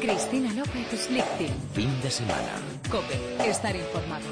Cristina López Lichting. Fin de semana. COPE. Estar informado.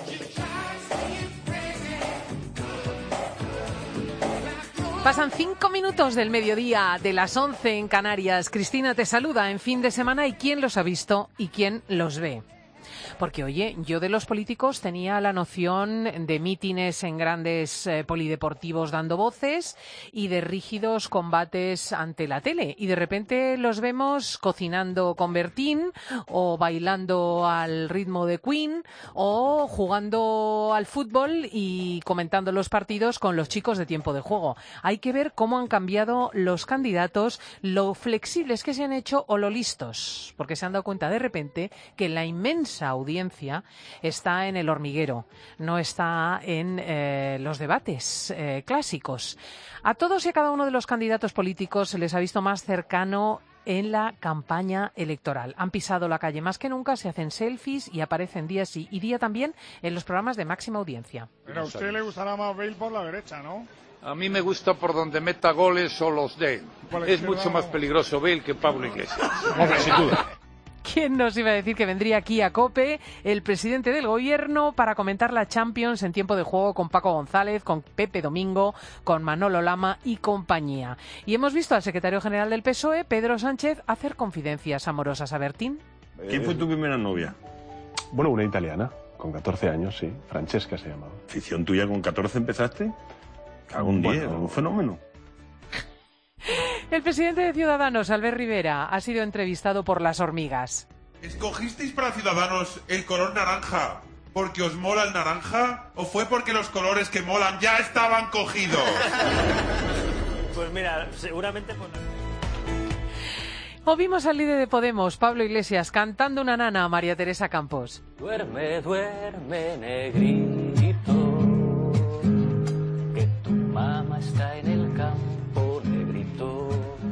Pasan 5 minutos del mediodía de las 11 en Canarias. Cristina te saluda en Fin de Semana. ¿Y quién los ha visto y quién los ve? Porque, oye, yo de los políticos tenía la noción de mítines en grandes polideportivos dando voces y de rígidos combates ante la tele. Y de repente los vemos cocinando con Bertín o bailando al ritmo de Queen o jugando al fútbol y comentando los partidos con los chicos de Tiempo de Juego. Hay que ver cómo han cambiado los candidatos, lo flexibles que se han hecho o lo listos, porque se han dado cuenta de repente que la inmensa audiencia está en El Hormiguero, no está en los debates clásicos. A todos y a cada uno de los candidatos políticos se les ha visto más cercano en la campaña electoral. Han pisado la calle más que nunca, se hacen selfies y aparecen día sí y día también en los programas de máxima audiencia. Pero a usted le gustará más Bale por la derecha, ¿no? A mí me gusta por donde meta goles o los de él. Es mucho más peligroso Bale que Pablo Iglesias. Hombre, sin duda. ¿Quién nos iba a decir que vendría aquí a COPE el presidente del gobierno para comentar la Champions en Tiempo de Juego con Paco González, con Pepe Domingo, con Manolo Lama y compañía? Y hemos visto al secretario general del PSOE, Pedro Sánchez, hacer confidencias amorosas a Bertín. ¿Quién fue tu primera novia? Bueno, una italiana, con 14 años, sí. Francesca se llamaba. ¿Ficción tuya con 14 empezaste? Algún día, un fenómeno. El presidente de Ciudadanos, Albert Rivera, ha sido entrevistado por Las Hormigas. ¿Escogisteis para Ciudadanos el color naranja porque os mola el naranja o fue porque los colores que molan ya estaban cogidos? Pues mira, seguramente por... O vimos al líder de Podemos, Pablo Iglesias, cantando una nana a María Teresa Campos. Duerme, duerme, negrito, que tu mamá está en el campo, negrito,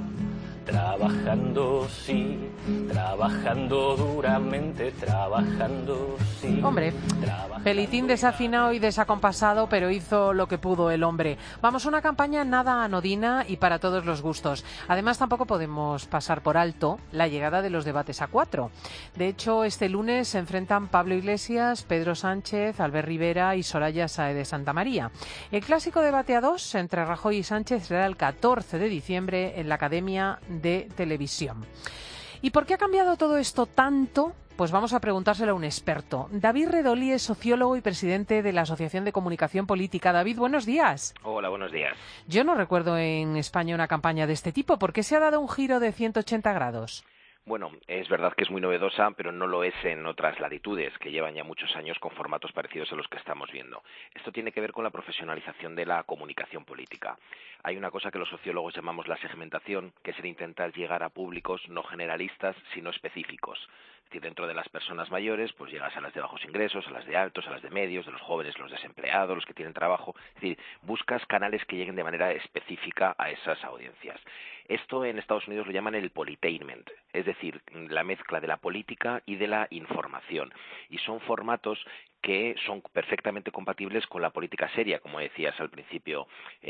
trabajando, sí, trabajando duramente, trabajando, sí. Hombre, pelitín desafinado y desacompasado, pero hizo lo que pudo el hombre. Vamos, una campaña nada anodina y para todos los gustos. Además, tampoco podemos pasar por alto la llegada de los debates a 4. De hecho, este lunes se enfrentan Pablo Iglesias, Pedro Sánchez, Albert Rivera y Soraya Sáez de Santamaría. El clásico debate a 2 entre Rajoy y Sánchez será el 14 de diciembre en la Academia de Televisión. ¿Y por qué ha cambiado todo esto tanto? Pues vamos a preguntárselo a un experto. David Redolí es sociólogo y presidente de la Asociación de Comunicación Política. David, buenos días. Hola, buenos días. Yo no recuerdo en España una campaña de este tipo. ¿Por qué se ha dado un giro de 180 grados? Bueno, es verdad que es muy novedosa, pero no lo es en otras latitudes, que llevan ya muchos años con formatos parecidos a los que estamos viendo. Esto tiene que ver con la profesionalización de la comunicación política. Hay una cosa que los sociólogos llamamos la segmentación, que es el intentar llegar a públicos no generalistas, sino específicos. Es decir, dentro de las personas mayores, pues llegas a las de bajos ingresos, a las de altos, a las de medios, de los jóvenes, los desempleados, los que tienen trabajo. Es decir, buscas canales que lleguen de manera específica a esas audiencias. Esto en Estados Unidos lo llaman el politainment, es decir, la mezcla de la política y de la información. Y son formatos que son perfectamente compatibles con la política seria, como decías al principio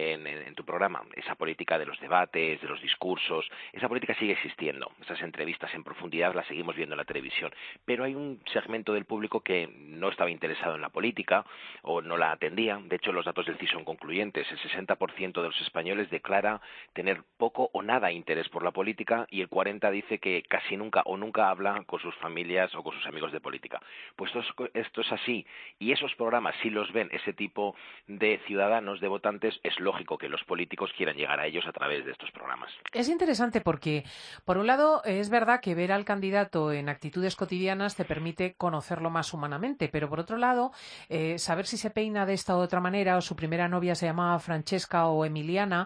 en tu programa. Esa política de los debates, de los discursos, esa política sigue existiendo. Esas entrevistas en profundidad las seguimos viendo en la televisión. Pero hay un segmento del público que no estaba interesado en la política o no la atendía. De hecho, los datos del CIS son concluyentes. El 60% de los españoles declara tener poco o nada interés por la política y el 40% dice que casi nunca o nunca habla con sus familias o con sus amigos de política. Pues esto es así. Y esos programas, si los ven ese tipo de ciudadanos, de votantes, es lógico que los políticos quieran llegar a ellos a través de estos programas. Es interesante porque, por un lado, es verdad que ver al candidato en actitudes cotidianas te permite conocerlo más humanamente, pero por otro lado, saber si se peina de esta u otra manera, o su primera novia se llamaba Francesca o Emiliana,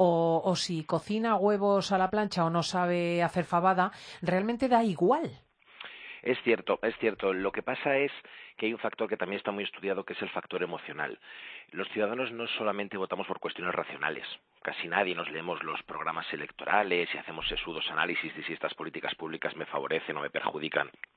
o si cocina huevos a la plancha o no sabe hacer fabada, realmente da igual. Es cierto. Lo que pasa es que hay un factor que también está muy estudiado, que es el factor emocional. Los ciudadanos no solamente votamos por cuestiones racionales. Casi nadie nos leemos los programas electorales y hacemos sesudos análisis de si estas políticas públicas me favorecen o me perjudican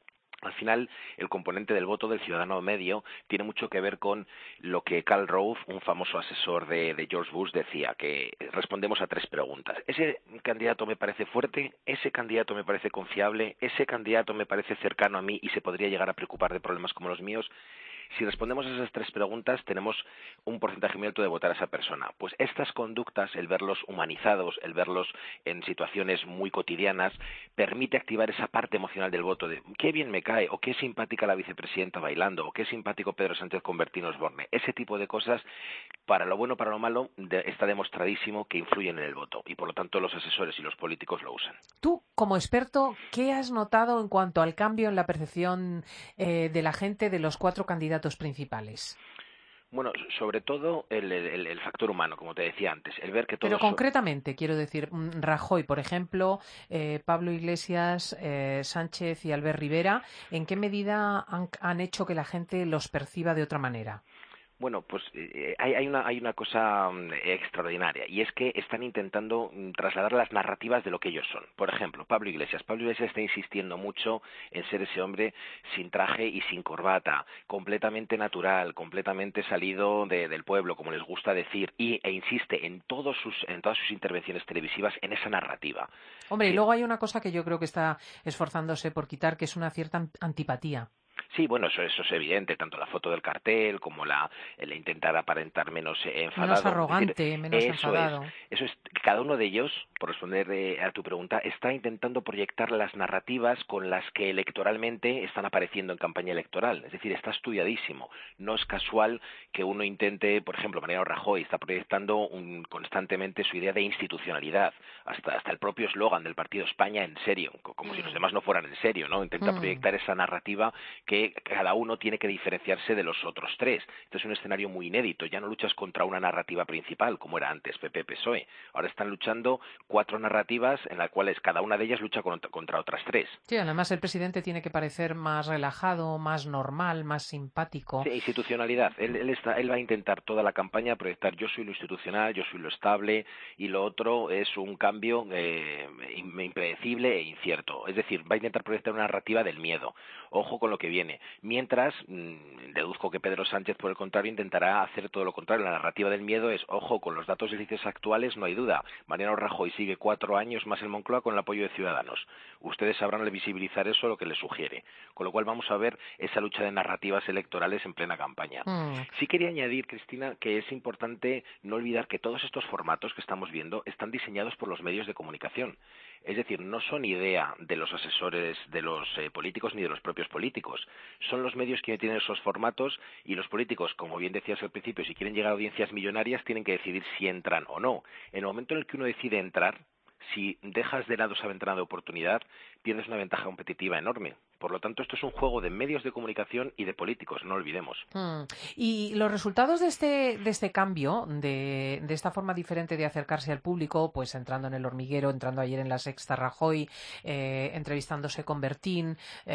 Al final, el componente del voto del ciudadano medio tiene mucho que ver con lo que Karl Rove, un famoso asesor de George Bush, decía, que respondemos a 3 preguntas. ¿Ese candidato me parece fuerte? ¿Ese candidato me parece confiable? ¿Ese candidato me parece cercano a mí y se podría llegar a preocupar de problemas como los míos? Si respondemos a esas 3 preguntas, tenemos un porcentaje muy alto de votar a esa persona. Pues estas conductas, el verlos humanizados, el verlos en situaciones muy cotidianas, permite activar esa parte emocional del voto de qué bien me cae, o qué simpática la vicepresidenta bailando, o qué simpático Pedro Sánchez con Bertín Osborne. Ese tipo de cosas, para lo bueno o para lo malo, está demostradísimo que influyen en el voto, y por lo tanto los asesores y los políticos lo usan. Tú, como experto, ¿qué has notado en cuanto al cambio en la percepción de la gente de los 4 candidatos principales? Bueno, sobre todo el factor humano, como te decía antes, el ver que todos... Pero concretamente, quiero decir, Rajoy, por ejemplo, Pablo Iglesias, Sánchez y Albert Rivera, ¿en qué medida han hecho que la gente los perciba de otra manera? Bueno, pues hay una cosa extraordinaria, y es que están intentando trasladar las narrativas de lo que ellos son. Por ejemplo, Pablo Iglesias está insistiendo mucho en ser ese hombre sin traje y sin corbata, completamente natural, completamente salido del pueblo, como les gusta decir, e insiste en todas sus intervenciones televisivas en esa narrativa. Hombre, sí. Y luego hay una cosa que yo creo que está esforzándose por quitar, que es una cierta antipatía. Sí, bueno, eso es evidente, tanto la foto del cartel como el intentar aparentar menos enfadado. Menos arrogante, menos enfadado. Eso es, cada uno de ellos, por responder a tu pregunta, está intentando proyectar las narrativas con las que electoralmente están apareciendo en campaña electoral. Es decir, está estudiadísimo. No es casual que uno intente, por ejemplo, Mariano Rajoy está proyectando constantemente su idea de institucionalidad, hasta el propio eslogan del partido España en serio, como si los demás no fueran en serio, ¿no? Intenta proyectar esa narrativa que cada uno tiene que diferenciarse de los otros 3. Este es un escenario muy inédito. Ya no luchas contra una narrativa principal, como era antes PP-PSOE. Ahora están luchando 4 narrativas en las cuales cada una de ellas lucha contra otras 3. Sí, además el presidente tiene que parecer más relajado, más normal, más simpático. Sí, institucionalidad. Él va a intentar toda la campaña proyectar yo soy lo institucional, yo soy lo estable, y lo otro es un cambio impredecible e incierto. Es decir, va a intentar proyectar una narrativa del miedo. Ojo con lo que viene. Mientras, deduzco que Pedro Sánchez, por el contrario, intentará hacer todo lo contrario. La narrativa del miedo es, ojo, con los datos de índices actuales no hay duda. Mariano Rajoy sigue 4 años más en Moncloa con el apoyo de Ciudadanos. Ustedes sabrán visibilizar eso, lo que les sugiere. Con lo cual vamos a ver esa lucha de narrativas electorales en plena campaña. Sí quería añadir, Cristina, que es importante no olvidar que todos estos formatos que estamos viendo están diseñados por los medios de comunicación. Es decir, no son idea de los asesores de los políticos ni de los propios políticos. Son los medios quienes tienen esos formatos, y los políticos, como bien decías al principio, si quieren llegar a audiencias millonarias tienen que decidir si entran o no. En el momento en el que uno decide entrar, si dejas de lado esa ventana de oportunidad, pierdes una ventaja competitiva enorme. Por lo tanto, esto es un juego de medios de comunicación y de políticos, no olvidemos. Y los resultados de este cambio, de esta forma diferente de acercarse al público, pues entrando en El Hormiguero, entrando ayer en La Sexta Rajoy, entrevistándose con Bertín,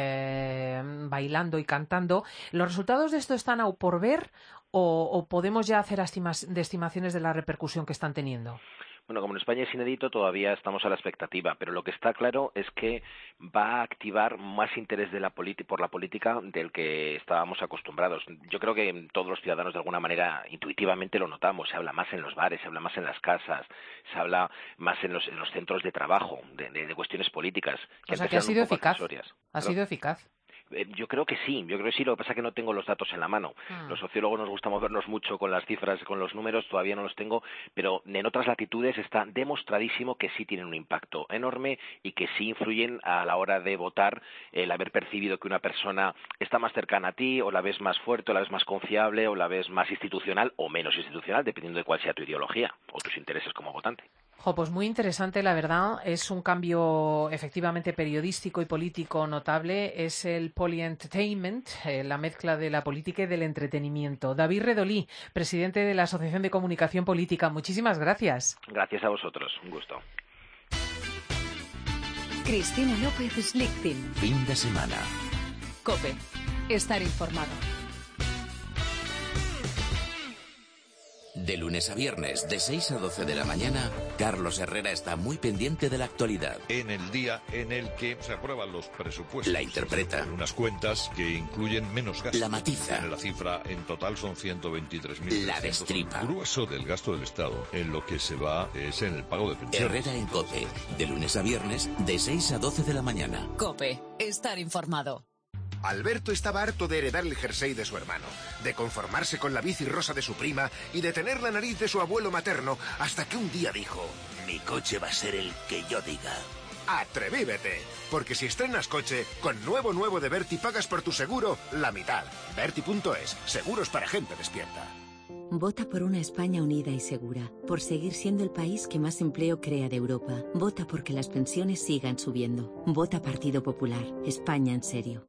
bailando y cantando, ¿los resultados de esto están aún por ver o podemos ya hacer estimaciones de la repercusión que están teniendo? Bueno, como en España es inédito, todavía estamos a la expectativa, pero lo que está claro es que va a activar más interés por la política del que estábamos acostumbrados. Yo creo que todos los ciudadanos de alguna manera intuitivamente lo notamos. Se habla más en los bares, se habla más en las casas, se habla más en los centros de trabajo, de cuestiones políticas. O sea que ha sido eficaz. Ha sido eficaz. Yo creo que sí, lo que pasa es que no tengo los datos en la mano. Los sociólogos nos gusta movernos mucho con las cifras, con los números, todavía no los tengo, pero en otras latitudes está demostradísimo que sí tienen un impacto enorme y que sí influyen a la hora de votar, el haber percibido que una persona está más cercana a ti, o la ves más fuerte, o la ves más confiable, o la ves más institucional o menos institucional, dependiendo de cuál sea tu ideología o tus intereses como votante. Pues muy interesante, la verdad. Es un cambio efectivamente periodístico y político notable. Es el poly-entertainment, la mezcla de la política y del entretenimiento. David Redolí, presidente de la Asociación de Comunicación Política. Muchísimas gracias. Gracias a vosotros. Un gusto. Cristina López Lichting. Fin de semana. COPE. Estar informado. De lunes a viernes, de 6 a 12 de la mañana, Carlos Herrera está muy pendiente de la actualidad. En el día en el que se aprueban los presupuestos. La interpreta. Unas cuentas que incluyen menos gastos. La matiza. La cifra en total son 123.000. La destripa. El grueso del gasto del Estado en lo que se va es en el pago de pensiones. Herrera en COPE. De lunes a viernes, de 6 a 12 de la mañana. COPE. Estar informado. Alberto estaba harto de heredar el jersey de su hermano, de conformarse con la bici rosa de su prima y de tener la nariz de su abuelo materno, hasta que un día dijo: mi coche va a ser el que yo diga. ¡Atrevívete! Porque si estrenas coche, con nuevo de Berti pagas por tu seguro la mitad. Berti.es, seguros para gente despierta. Vota por una España unida y segura, por seguir siendo el país que más empleo crea de Europa. Vota porque las pensiones sigan subiendo. Vota Partido Popular. España en serio.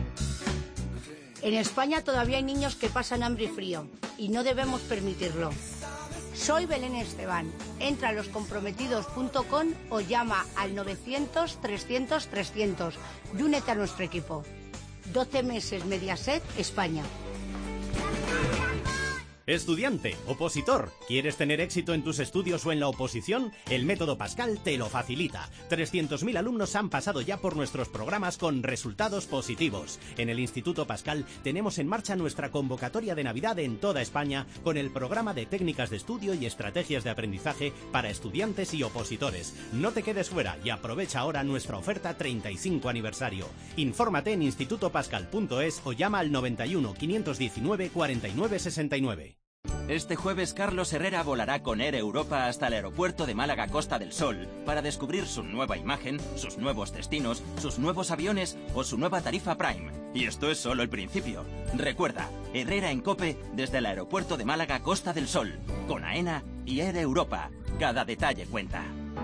En España todavía hay niños que pasan hambre y frío, y no debemos permitirlo. Soy Belén Esteban. Entra a loscomprometidos.com o llama al 900-300-300 y únete a nuestro equipo. 12 meses Mediaset, España. Estudiante, opositor, ¿quieres tener éxito en tus estudios o en la oposición? El método Pascal te lo facilita. 300.000 alumnos han pasado ya por nuestros programas con resultados positivos. En el Instituto Pascal tenemos en marcha nuestra convocatoria de Navidad en toda España con el programa de técnicas de estudio y estrategias de aprendizaje para estudiantes y opositores. No te quedes fuera y aprovecha ahora nuestra oferta 35 aniversario. Infórmate en institutopascal.es o llama al 91 519 49 69. Este jueves Carlos Herrera volará con Air Europa hasta el aeropuerto de Málaga Costa del Sol para descubrir su nueva imagen, sus nuevos destinos, sus nuevos aviones o su nueva tarifa Prime. Y esto es solo el principio. Recuerda, Herrera en COPE desde el aeropuerto de Málaga Costa del Sol, con AENA y Air Europa. Cada detalle cuenta.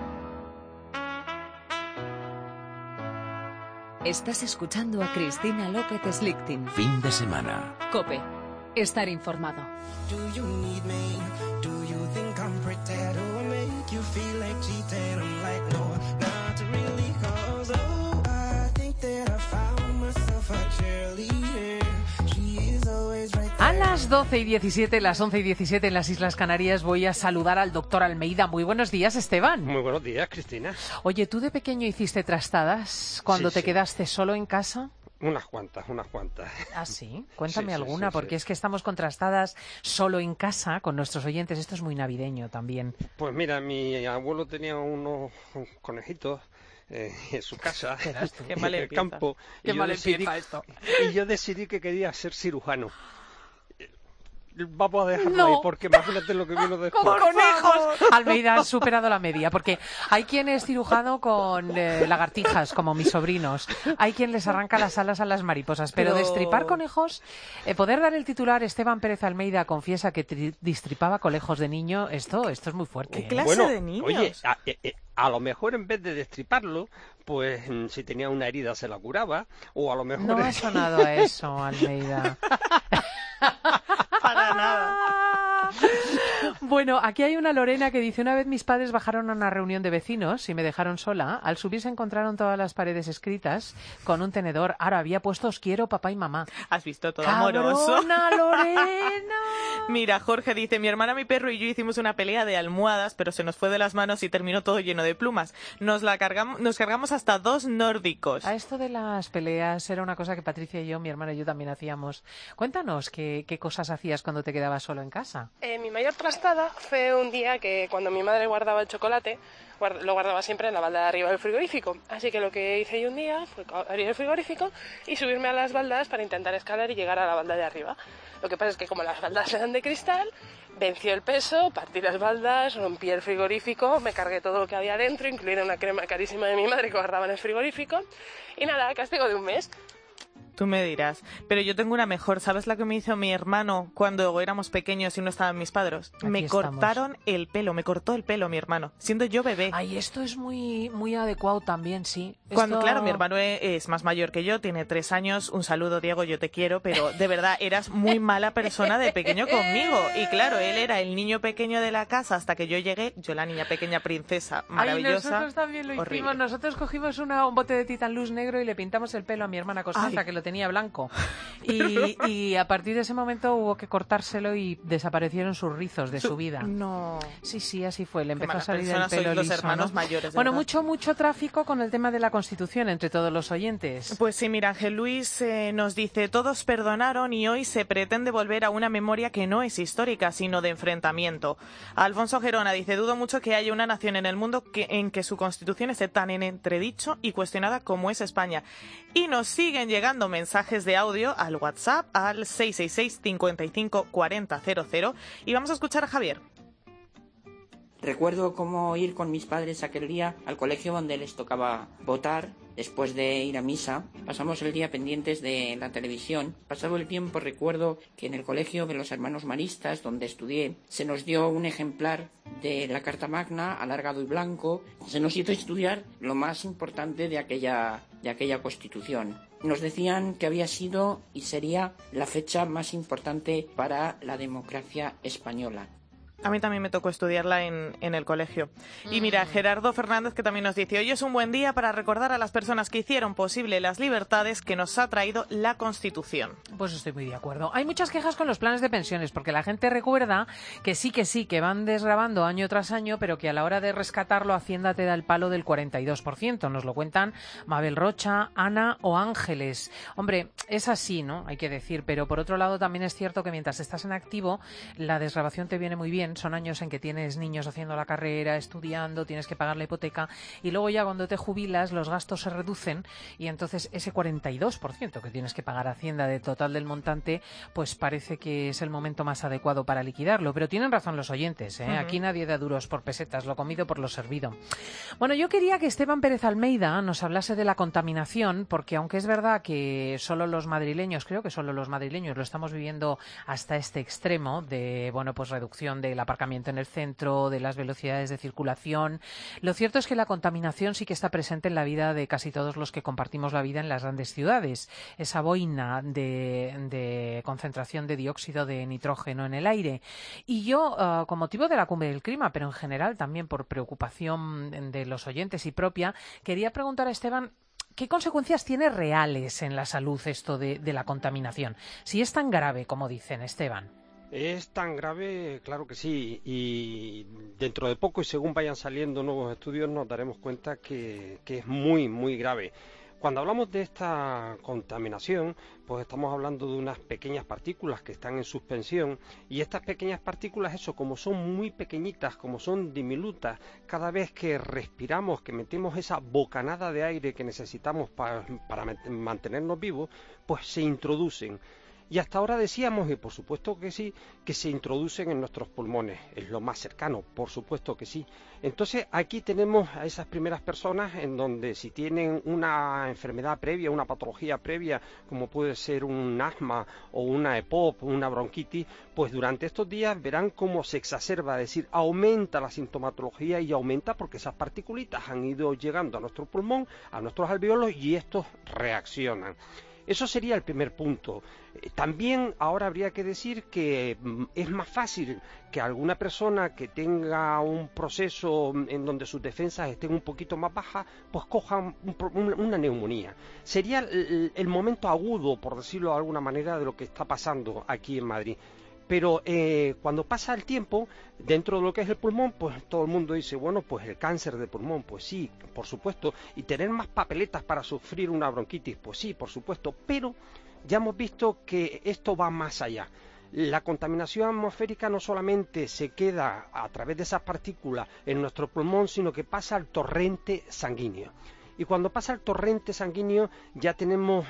Estás escuchando a Cristina López Slichting. Fin de semana. COPE. Estar informado. Do you need me? Do you think I'm pretend? Do I make you feel like cheating? I'm like, no, not really, cause oh, I think that I found myself a cheerleader. She is always right there. A las 12 y 17, las 11 y 17 en las Islas Canarias voy a saludar al doctor Almeida. Muy buenos días, Esteban. Muy buenos días, Cristina. Oye, ¿tú de pequeño hiciste trastadas cuando te quedaste solo en casa? Unas cuantas. ¿Ah, sí? Cuéntame alguna, porque es que estamos contrastadas solo en casa con nuestros oyentes. Esto es muy navideño también. Pues mira, mi abuelo tenía unos conejitos en su casa, Qué mal en el campo. Qué mal empieza esto. Y yo decidí que quería ser cirujano. Vamos a dejarlo ahí, porque imagínate lo que vino después. ¡Con conejos! Almeida, has superado la media, porque hay quien es cirujano con lagartijas, como mis sobrinos. Hay quien les arranca las alas a las mariposas. Pero destripar conejos, poder dar el titular, Esteban Pérez Almeida confiesa que destripaba conejos de niño, esto es muy fuerte. ¿Qué clase de niños? Oye, a lo mejor en vez de destriparlo, pues si tenía una herida se la curaba, o a lo mejor... No ha sonado a eso, Almeida. Para nada. Bueno, aquí hay una Lorena que dice: una vez mis padres bajaron a una reunión de vecinos y me dejaron sola. Al subir se encontraron todas las paredes escritas con un tenedor. Ahora había puesto os quiero papá y mamá. ¿Has visto? Todo amoroso. ¡Cabrona, Lorena! Mira, Jorge dice: mi hermana, mi perro y yo hicimos una pelea de almohadas, pero se nos fue de las manos y terminó todo lleno de plumas. Nos cargamos hasta 2 nórdicos. A esto de las peleas era una cosa que Patricia y yo, mi hermana y yo también hacíamos. Cuéntanos qué cosas hacías cuando te quedabas solo en casa. Mi mayor trastada fue un día que cuando mi madre guardaba el chocolate, lo guardaba siempre en la balda de arriba del frigorífico. Así que lo que hice yo un día fue abrir el frigorífico y subirme a las baldas para intentar escalar y llegar a la balda de arriba. Lo que pasa es que como las baldas eran de cristal, venció el peso, partí las baldas, rompí el frigorífico, me cargué todo lo que había dentro, incluida una crema carísima de mi madre que guardaba en el frigorífico. Y nada, castigo de un mes. Tú me dirás, pero yo tengo una mejor. ¿Sabes la que me hizo mi hermano cuando éramos pequeños y no estaban mis padres? Me cortaron el pelo, me cortó el pelo mi hermano, siendo yo bebé. Ay, esto es muy, muy adecuado también, sí. Cuando, claro, mi hermano es más mayor que yo, tiene 3 años. Un saludo, Diego, yo te quiero, pero de verdad eras muy mala persona de pequeño conmigo. Y claro, él era el niño pequeño de la casa hasta que yo llegué, yo la niña pequeña princesa maravillosa. Ay, nosotros también lo hicimos. Nosotros cogimos un bote de Titan Luz negro y le pintamos el pelo a mi hermana Constanza, que lo tenía blanco. Y a partir de ese momento hubo que cortárselo y desaparecieron sus rizos de su vida. No. Sí, así fue. Le Qué empezó a salir el malas pelo personas sois liso, los hermanos ¿no? mayores, Bueno, ¿verdad? mucho tráfico con el tema de la Constitución entre todos los oyentes. Pues sí, mira, Ángel Luis nos dice, todos perdonaron y hoy se pretende volver a una memoria que no es histórica, sino de enfrentamiento. Alfonso Gerona dice, dudo mucho que haya una nación en el mundo en que su Constitución esté tan en entredicho y cuestionada como es España. Y nos siguen llegando mensajes de audio al WhatsApp al 666 55 40 00 y vamos a escuchar a Javier. Recuerdo cómo ir con mis padres aquel día al colegio donde les tocaba votar. Después de ir a misa, pasamos el día pendientes de la televisión. Pasado el tiempo, recuerdo que en el colegio de los hermanos maristas, donde estudié, se nos dio un ejemplar de la Carta Magna, alargado y blanco. Se nos hizo estudiar lo más importante de aquella Constitución. Nos decían que había sido y sería la fecha más importante para la democracia española. A mí también me tocó estudiarla en el colegio. Y mira, Gerardo Fernández que también nos dice, hoy es un buen día para recordar a las personas que hicieron posible las libertades que nos ha traído la Constitución. Pues estoy muy de acuerdo. Hay muchas quejas con los planes de pensiones, porque la gente recuerda que sí, que van desgravando año tras año, pero que a la hora de rescatarlo Hacienda te da el palo del 42%. Nos lo cuentan Mabel Rocha, Ana o Ángeles. Hombre, es así, ¿no? Hay que decir, pero por otro lado también es cierto que mientras estás en activo, la desgravación te viene muy bien. Son años en que tienes niños haciendo la carrera, estudiando, tienes que pagar la hipoteca y luego ya cuando te jubilas los gastos se reducen y entonces ese 42% que tienes que pagar a Hacienda de total del montante, pues parece que es el momento más adecuado para liquidarlo. Pero tienen razón los oyentes, ¿eh? Aquí nadie da duros por pesetas, lo comido por lo servido. Bueno, yo quería que Esteban Pérez Almeida nos hablase de la contaminación, porque aunque es verdad que solo los madrileños, creo que solo los madrileños lo estamos viviendo hasta este extremo de, bueno, pues reducción del aparcamiento en el centro, de las velocidades de circulación. Lo cierto es que la contaminación sí que está presente en la vida de casi todos los que compartimos la vida en las grandes ciudades. Esa boina de concentración de dióxido de nitrógeno en el aire. Y yo, con motivo de la Cumbre del Clima, pero en general también por preocupación de los oyentes y propia, quería preguntar a Esteban, ¿qué consecuencias tiene reales en la salud esto de la contaminación? Si es tan grave como dicen, Esteban. Es tan grave, claro que sí, y dentro de poco y según vayan saliendo nuevos estudios nos daremos cuenta que es muy, muy grave. Cuando hablamos de esta contaminación, pues estamos hablando de unas pequeñas partículas que están en suspensión y estas pequeñas partículas, eso, como son muy pequeñitas, como son diminutas, cada vez que respiramos, que metemos esa bocanada de aire que necesitamos para mantenernos vivos, pues se introducen. Y hasta ahora decíamos, y por supuesto que sí, que se introducen en nuestros pulmones, es lo más cercano, por supuesto que sí. Entonces aquí tenemos a esas primeras personas en donde si tienen una enfermedad previa, una patología previa, como puede ser un asma o una EPOP, una bronquitis, pues durante estos días verán cómo se exacerba, es decir, aumenta la sintomatología y aumenta porque esas partículitas han ido llegando a nuestro pulmón, a nuestros alveolos y estos reaccionan. Eso sería el primer punto. También ahora habría que decir que es más fácil que alguna persona que tenga un proceso en donde sus defensas estén un poquito más bajas, pues coja una neumonía. Sería el momento agudo, por decirlo de alguna manera, de lo que está pasando aquí en Madrid. Pero cuando pasa el tiempo, dentro de lo que es el pulmón, pues todo el mundo dice, bueno, pues el cáncer de pulmón, pues sí, por supuesto, y tener más papeletas para sufrir una bronquitis, pues sí, por supuesto, pero ya hemos visto que esto va más allá. La contaminación atmosférica no solamente se queda a través de esas partículas en nuestro pulmón, sino que pasa al torrente sanguíneo. Y cuando pasa el torrente sanguíneo ya tenemos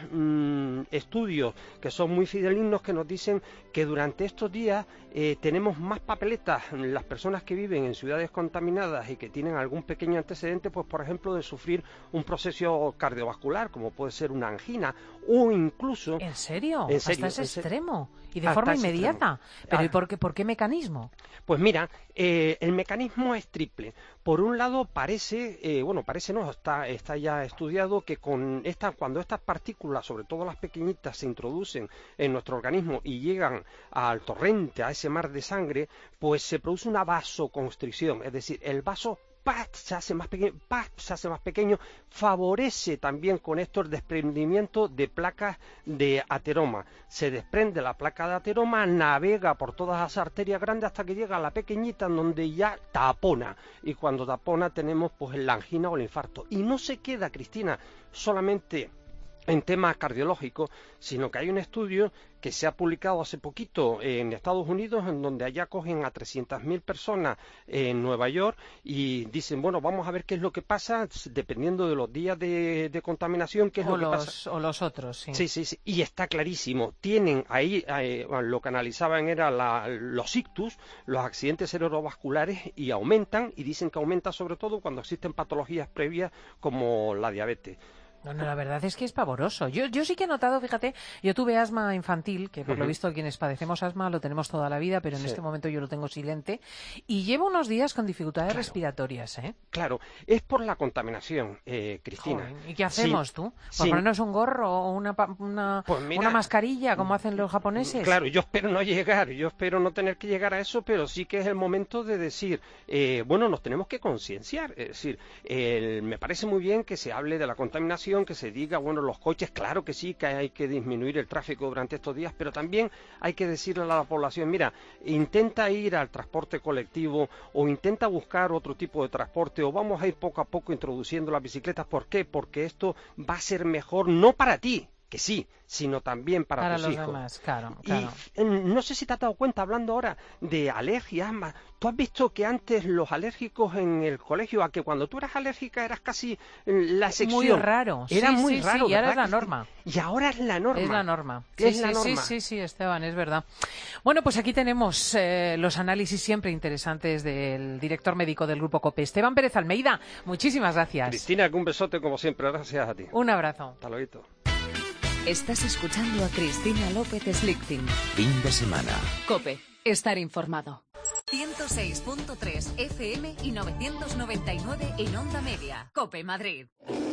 estudios que son muy fidedignos que nos dicen que durante estos días tenemos más papeletas las personas que viven en ciudades contaminadas y que tienen algún pequeño antecedente, pues por ejemplo de sufrir un proceso cardiovascular como puede ser una angina o incluso... ¿En serio? ¿En serio? ¿Hasta ese extremo? ¿Y de forma inmediata? ¿Pero y por qué mecanismo? Pues mira, el mecanismo es triple. Por un lado parece no, está ya estudiado que cuando estas partículas, sobre todo las pequeñitas, se introducen en nuestro organismo y llegan al torrente, a ese mar de sangre, pues se produce una vasoconstricción, es decir, el vaso se hace más pequeño, se hace más pequeño, favorece también con esto el desprendimiento de placas de ateroma. Se desprende la placa de ateroma, navega por todas las arterias grandes hasta que llega a la pequeñita en donde ya tapona, y cuando tapona tenemos pues la angina o el infarto. Y no se queda, Cristina, solamente en temas cardiológicos, sino que hay un estudio que se ha publicado hace poquito en Estados Unidos, en donde allá cogen a 300.000 personas en Nueva York y dicen, bueno, vamos a ver qué es lo que pasa dependiendo de los días de contaminación, qué es lo que pasa. O los otros, sí. Sí, y está clarísimo. Tienen ahí, lo que analizaban era los ictus, los accidentes cerebrovasculares, y aumentan, y dicen que aumenta sobre todo cuando existen patologías previas como la diabetes. No, la verdad es que es pavoroso. Yo sí que he notado, fíjate, yo tuve asma infantil, que por lo visto quienes padecemos asma lo tenemos toda la vida, pero en este momento yo lo tengo silente, y llevo unos días con dificultades respiratorias, ¿eh? Claro, es por la contaminación, Cristina. Joder, ¿y qué hacemos tú? ¿Por ponernos un gorro o una mascarilla, como hacen los japoneses? Claro, yo espero no tener que llegar a eso, pero sí que es el momento de decir, bueno, nos tenemos que concienciar. Es decir, me parece muy bien que se hable de la contaminación, que se diga, bueno, los coches, claro que sí, que hay que disminuir el tráfico durante estos días, pero también hay que decirle a la población, mira, intenta ir al transporte colectivo o intenta buscar otro tipo de transporte, o vamos a ir poco a poco introduciendo las bicicletas. ¿Por qué? Porque esto va a ser mejor, no para ti, que sí, sino también para tus los hijos. Demás, claro. Y no sé si te has dado cuenta, hablando ahora de alergias, asma, ¿tú has visto que antes los alérgicos en el colegio, a que cuando tú eras alérgica eras casi la excepción? Muy raro. Era muy raro, y ahora es ¿verdad? la norma. Y ahora es la norma. Es la norma. Es la norma. Sí, Esteban, es verdad. Bueno, pues aquí tenemos los análisis siempre interesantes del director médico del Grupo COPE, Esteban Pérez Almeida. Muchísimas gracias. Cristina, un besote como siempre. Gracias a ti. Un abrazo. Hasta luego. Estás escuchando a Cristina López Slichting. Fin de semana. COPE. Estar informado. 106.3 FM y 999 en onda media. COPE Madrid.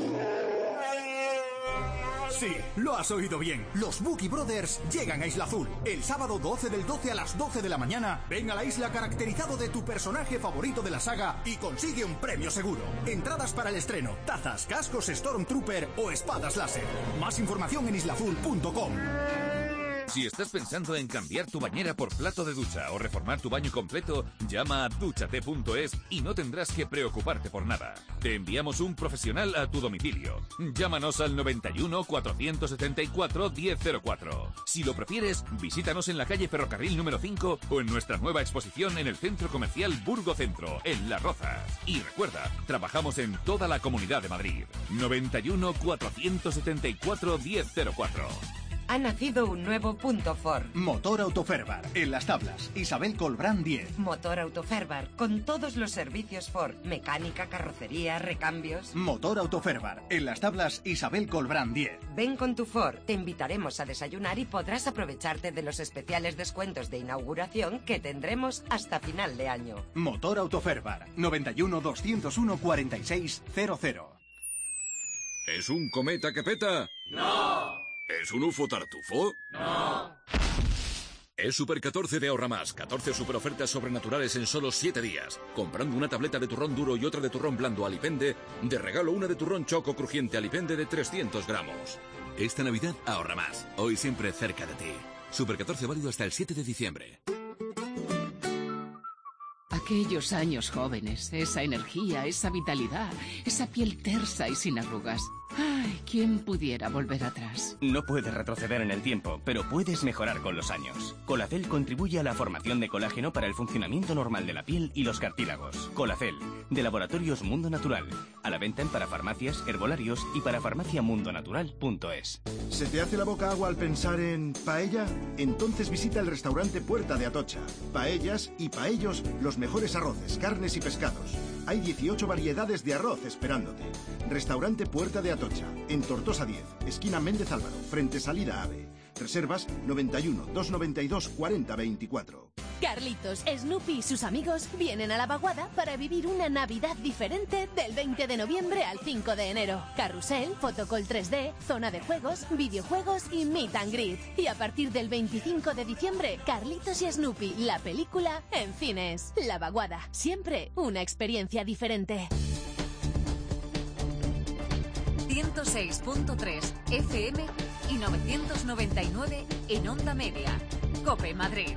Sí, lo has oído bien. Los Bookie Brothers llegan a Isla Azul. El sábado 12 del 12 a las 12 de la mañana, ven a la isla caracterizado de tu personaje favorito de la saga y consigue un premio seguro. Entradas para el estreno, tazas, cascos Stormtrooper o espadas láser. Más información en islazul.com. Si estás pensando en cambiar tu bañera por plato de ducha o reformar tu baño completo, llama a duchate.es y no tendrás que preocuparte por nada. Te enviamos un profesional a tu domicilio. Llámanos al 91 474 1004. Si lo prefieres, visítanos en la calle Ferrocarril número 5 o en nuestra nueva exposición en el Centro Comercial Burgo Centro, en Las Rozas. Y recuerda, trabajamos en toda la Comunidad de Madrid. 91 474 1004. Ha nacido un nuevo punto Ford. Motor Autoferbar, en Las Tablas, Isabel Colbrán 10. Motor Autoferbar, con todos los servicios Ford. Mecánica, carrocería, recambios. Motor Autoferbar, en Las Tablas, Isabel Colbrán 10. Ven con tu Ford, te invitaremos a desayunar y podrás aprovecharte de los especiales descuentos de inauguración que tendremos hasta final de año. Motor Autoferbar, 91 201 4600. ¿Es un cometa que peta? ¡No! ¿Es un UFO tartufo? ¡No! Es Super 14 de Ahorra Más. 14 super ofertas sobrenaturales en solo 7 días. Comprando una tableta de turrón duro y otra de turrón blando Alipende, de regalo una de turrón choco crujiente Alipende de 300 gramos. Esta Navidad ahorra más. Hoy siempre cerca de ti. Super 14 válido hasta el 7 de diciembre. Aquellos años jóvenes, esa energía, esa vitalidad, esa piel tersa y sin arrugas. Ay, ¿quién pudiera volver atrás? No puedes retroceder en el tiempo, pero puedes mejorar con los años. Colacel contribuye a la formación de colágeno para el funcionamiento normal de la piel y los cartílagos. Colacel, de Laboratorios Mundo Natural. A la venta en parafarmacias, herbolarios y parafarmaciamundonatural.es. ¿Se te hace la boca agua al pensar en paella? Entonces visita el restaurante Puerta de Atocha. Paellas y paellos, los mejores arroces, carnes y pescados. Hay 18 variedades de arroz esperándote. Restaurante Puerta de Atocha, en Tortosa 10, esquina Méndez Álvaro, frente salida AVE. Reservas 91 292 40 24. Carlitos, Snoopy y sus amigos vienen a la vaguada para vivir una Navidad diferente del 20 de noviembre al 5 de enero. Carrusel, fotocall 3D, zona de juegos, videojuegos y meet and greet. Y a partir del 25 de diciembre, Carlitos y Snoopy, la película en cines. La vaguada, siempre una experiencia diferente. 106.3 FM y 999 en Onda Media. COPE Madrid.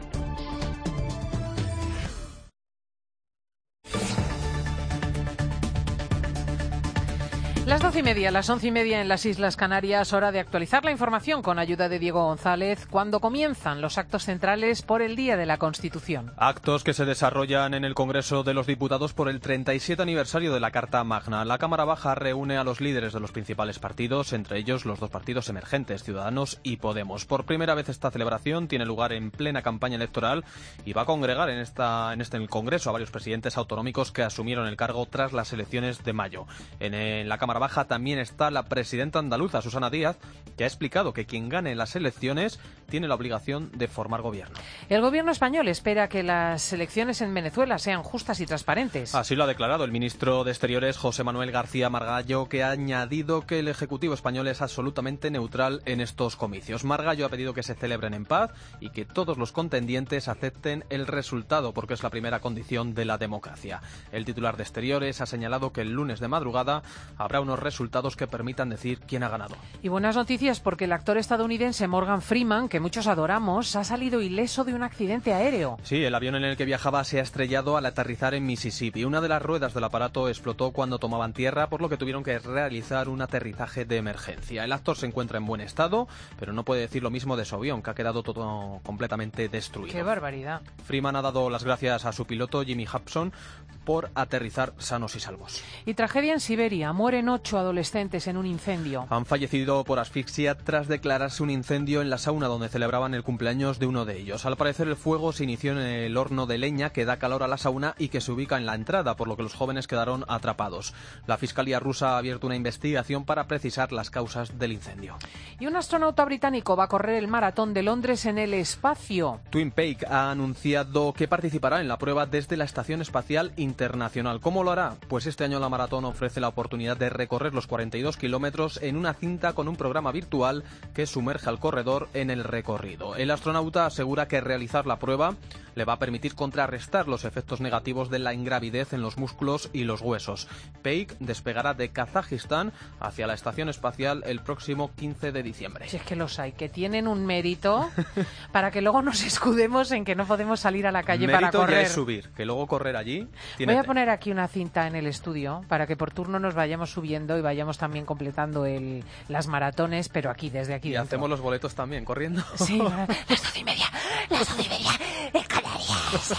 Las 12:30, las 11:30 en las Islas Canarias, hora de actualizar la información con ayuda de Diego González cuando comienzan los actos centrales por el Día de la Constitución. Actos que se desarrollan en el Congreso de los Diputados por el 37 aniversario de la Carta Magna. La Cámara Baja reúne a los líderes de los principales partidos, entre ellos los dos partidos emergentes, Ciudadanos y Podemos. Por primera vez esta celebración tiene lugar en plena campaña electoral y va a congregar en el Congreso a varios presidentes autonómicos que asumieron el cargo tras las elecciones de mayo. En la Cámara Baja también está la presidenta andaluza, Susana Díaz, que ha explicado que quien gane las elecciones tiene la obligación de formar gobierno. El gobierno español espera que las elecciones en Venezuela sean justas y transparentes. Así lo ha declarado el ministro de Exteriores, José Manuel García Margallo, que ha añadido que el Ejecutivo español es absolutamente neutral en estos comicios. Margallo ha pedido que se celebren en paz y que todos los contendientes acepten el resultado, porque es la primera condición de la democracia. El titular de Exteriores ha señalado que el lunes de madrugada habrá unos resultados que permitan decir quién ha ganado. Y buenas noticias porque el actor estadounidense Morgan Freeman, que muchos adoramos, ha salido ileso de un accidente aéreo. Sí, el avión en el que viajaba se ha estrellado al aterrizar en Mississippi. Una de las ruedas del aparato explotó cuando tomaban tierra, por lo que tuvieron que realizar un aterrizaje de emergencia. El actor se encuentra en buen estado, pero no puede decir lo mismo de su avión, que ha quedado todo completamente destruido. ¡Qué barbaridad! Freeman ha dado las gracias a su piloto, Jimmy Hobson, por aterrizar sanos y salvos. Y tragedia en Siberia. Mueren 8 adolescentes en un incendio. Han fallecido por asfixia tras declararse un incendio en la sauna donde celebraban el cumpleaños de uno de ellos. Al parecer el fuego se inició en el horno de leña que da calor a la sauna y que se ubica en la entrada, por lo que los jóvenes quedaron atrapados. La Fiscalía rusa ha abierto una investigación para precisar las causas del incendio. Y un astronauta británico va a correr el maratón de Londres en el espacio. Twin Peaks ha anunciado que participará en la prueba desde la Estación Espacial Internacional. ¿Cómo lo hará? Pues este año la maratón ofrece la oportunidad de recorrer los 42 kilómetros en una cinta con un programa virtual que sumerge al corredor en el recorrido. El astronauta asegura que realizar la prueba le va a permitir contrarrestar los efectos negativos de la ingravidez en los músculos y los huesos. Peik despegará de Kazajistán hacia la Estación Espacial el próximo 15 de diciembre. Si es que los hay, que tienen un mérito para que luego nos escudemos en que no podemos salir a la calle para correr. Mérito ya es subir, que luego correr allí... Voy a poner aquí una cinta en el estudio para que por turno nos vayamos subiendo y vayamos también completando las maratones, pero aquí, desde aquí. Y dentro. Hacemos los boletos también, corriendo. Sí, las 12:30, las 12:30 en Canarias.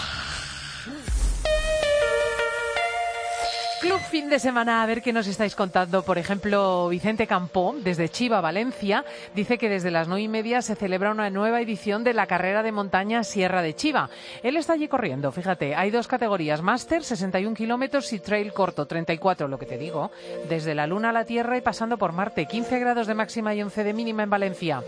Club fin de semana, a ver qué nos estáis contando. Por ejemplo, Vicente Campó, desde Chiva, Valencia, dice que desde las 9:30 se celebra una nueva edición de la carrera de montaña Sierra de Chiva. Él está allí corriendo, fíjate, hay dos categorías, máster, 61 kilómetros y trail corto, 34, lo que te digo, desde la Luna a la Tierra y pasando por Marte, 15 grados de máxima y 11 de mínima en Valencia.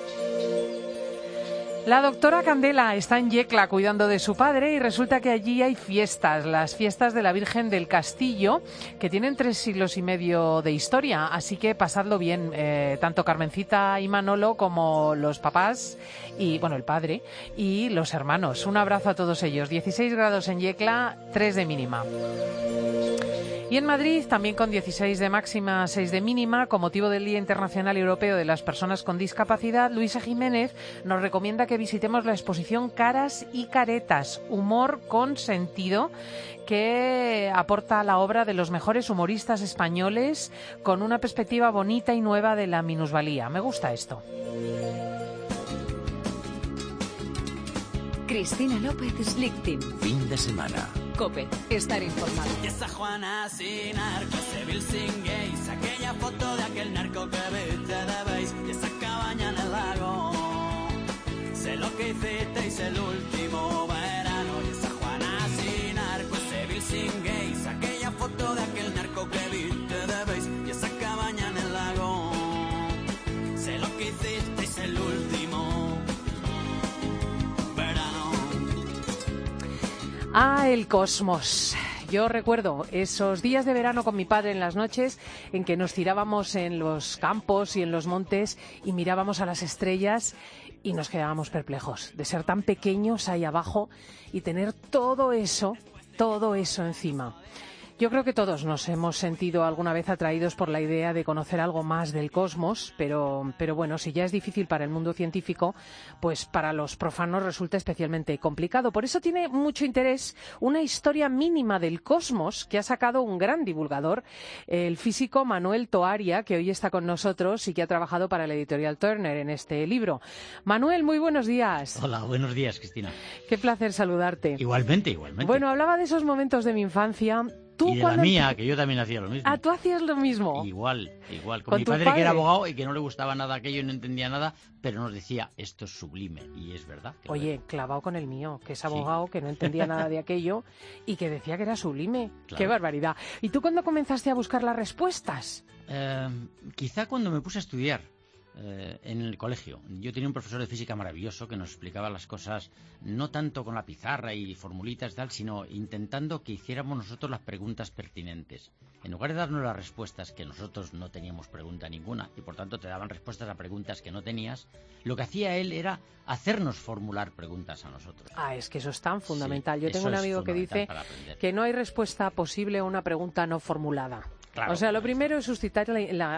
La doctora Candela está en Yecla cuidando de su padre y resulta que allí hay fiestas, las fiestas de la Virgen del Castillo, que tienen 3 siglos y medio de historia, así que pasadlo bien, tanto Carmencita y Manolo como los papás y, bueno, el padre y los hermanos. Un abrazo a todos ellos. 16 grados en Yecla, 3 de mínima. Y en Madrid, también con 16 de máxima, 6 de mínima, con motivo del Día Internacional Europeo de las Personas con Discapacidad, Luisa Jiménez nos recomienda que visitemos la exposición Caras y Caretas, humor con sentido, que aporta a la obra de los mejores humoristas españoles con una perspectiva bonita y nueva de la minusvalía. Me gusta esto. Cristina López Slichting. Fin de semana. COPE. Estar informado. Y esa Juana sin narco, ese Bill sin gays, aquella foto de aquel narco que viste de beis, y esa cabaña en el lago. Sé lo que hiciste y sé el último verano. Y esa Juana sin narco, ese Bill sin gays, aquella foto de aquel narco que viste de beis, y esa cabaña en el lago. Sé lo que hiciste y sé el último verano. Ah, el cosmos. Yo recuerdo esos días de verano con mi padre en las noches en que nos tirábamos en los campos y en los montes y mirábamos a las estrellas y nos quedábamos perplejos de ser tan pequeños ahí abajo y tener todo eso encima. Yo creo que todos nos hemos sentido alguna vez atraídos por la idea de conocer algo más del cosmos, pero bueno, si ya es difícil para el mundo científico, pues para los profanos resulta especialmente complicado. Por eso tiene mucho interés una historia mínima del cosmos que ha sacado un gran divulgador, el físico Manuel Toaria, que hoy está con nosotros y que ha trabajado para la editorial Turner en este libro. Manuel, muy buenos días. Hola, buenos días, Cristina. Qué placer saludarte. Igualmente. Bueno, hablaba de esos momentos de mi infancia. Y de la mía, que yo también hacía lo mismo. Ah, ¿tú hacías lo mismo? Igual. Con mi padre, que era abogado y que no le gustaba nada aquello y no entendía nada, pero nos decía, esto es sublime, y es verdad. Oye, clavado con el mío, que es abogado, que no entendía nada de aquello y que decía que era sublime. Claro. ¡Qué barbaridad! ¿Y tú cuándo comenzaste a buscar las respuestas? Quizá cuando me puse a estudiar. En el colegio. Yo tenía un profesor de física maravilloso que nos explicaba las cosas no tanto con la pizarra y formulitas y tal, sino intentando que hiciéramos nosotros las preguntas pertinentes. En lugar de darnos las respuestas, que nosotros no teníamos pregunta ninguna y por tanto te daban respuestas a preguntas que no tenías, lo que hacía él era hacernos formular preguntas a nosotros. Ah, es que eso es tan fundamental. Sí, yo tengo un amigo que dice que no hay respuesta posible a una pregunta no formulada. Claro, o sea, lo primero es suscitar